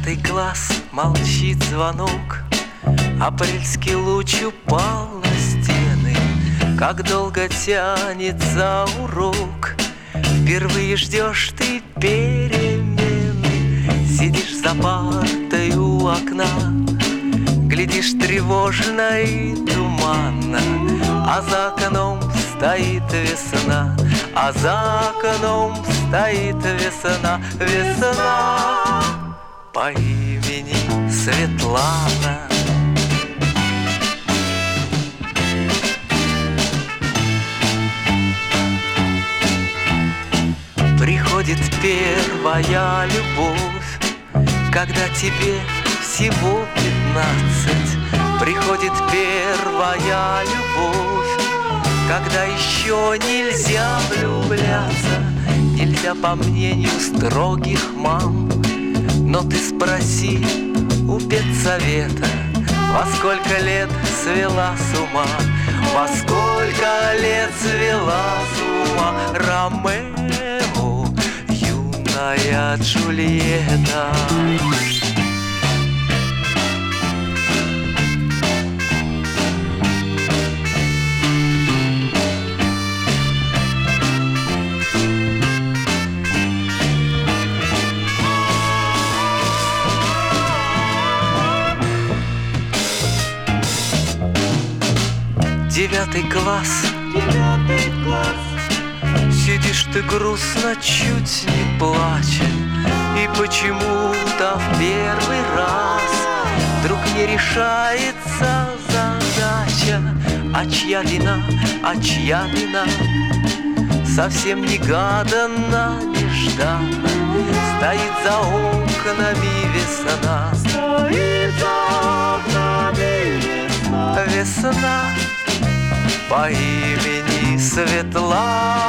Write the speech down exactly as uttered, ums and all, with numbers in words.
Девятый класс, молчит звонок, апрельский луч упал на стены. Как долго тянется урок, впервые ждешь ты перемены. Сидишь за партой у окна, глядишь тревожно и туманно, а за окном стоит весна, а за окном стоит весна, весна по имени Светлана. Приходит первая любовь, когда тебе всего пятнадцать. Приходит первая любовь, когда еще нельзя влюбляться. Нельзя, по мнению строгих мам. Но ты спроси у педсовета, во сколько лет свела с ума, во сколько лет свела с ума Ромео, юная Джульетта. Девятый класс, девятый класс, сидишь ты грустно, чуть не плача, и почему-то в первый раз вдруг не решается задача. А чья вина, а чья вина, совсем негаданно, нежданно стоит за окнами весна. Стоит за окнами весна, весна по имени Светлана.